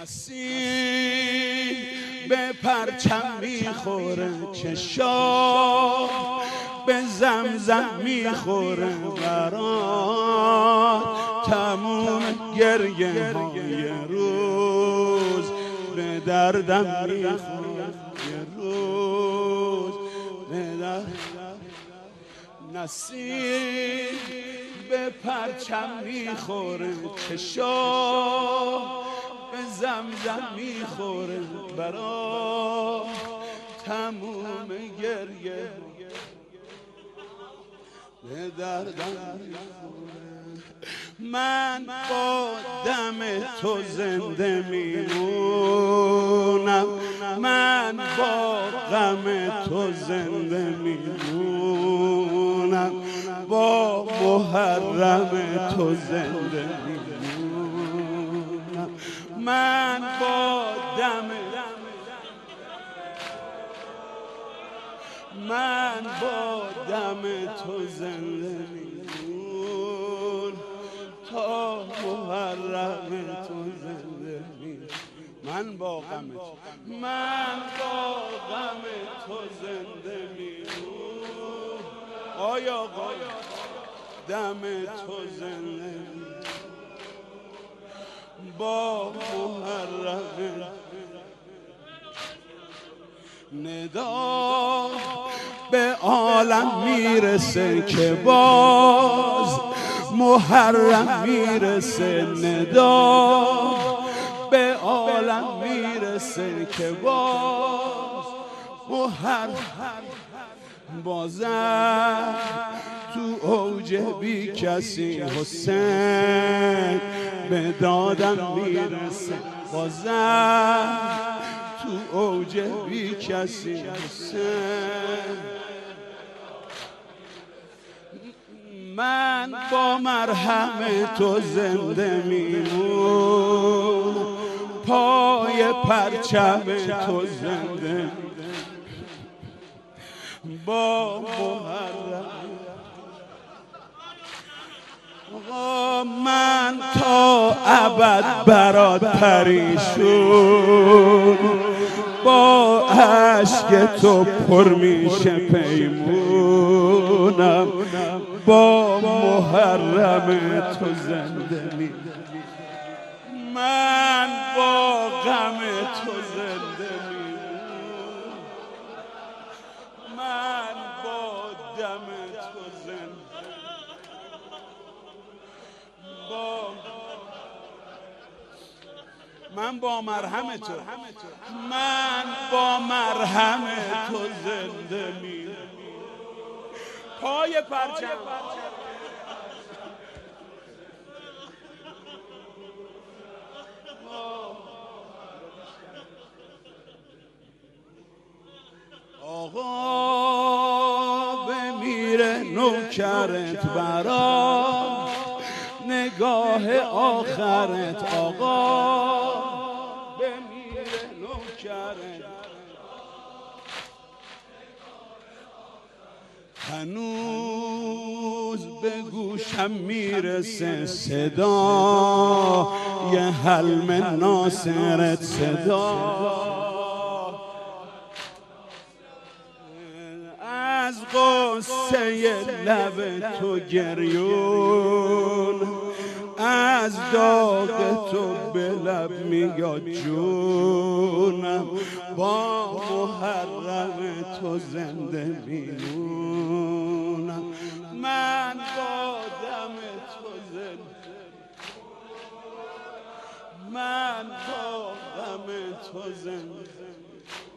نسیم به پرچم میخوره چشام به زمزم میخوره برات تموم گریه های روز به دردم میخوره یه روز به دردم. نسیم به پرچم میخوره چشام به زمزم میخوره برا تموم گریه به دردم میخوره. من با دم تو زنده میمونم، من با غم تو زنده میمونم، با محرم تو زنده میمونم. من با دم تو زنده میمونم، تا محرم تو زنده میمونم. من با غم تو زنده میمونم. آیا دم تو زنده با محرم. ندا به عالم میرسه که باز محرم میرسه، ندا به عالم میرسه که باز محرم بازم تو اوج بی کسی حسین به دادم میرسه، بازم تو اوج بی کسی حسین. من با مرهم تو زنده میمونم، پای پرچم تو زنده با محرم. آقا من تا ابد برات پریشون، با عشق تو پر میشه پیمونم، با محرم تو زنده میمونم. من با غم تو زنده میمونم، من با دم تو زنده، من با مرهم تو، من با مرهم تو زنده میمونم، پای پرچم. آقا بمیره نوکرت برا نگاه آخرت، آقا بمیره نوکرت. هنوز به گوشم میرسه صدا یه حلم ناصرت، صدا از قصه لب تو گریون، از داغ تو به لب میاد جونم، با محرم تو زنده میمونم. من با دم تو زنده، من با غم تو زنده.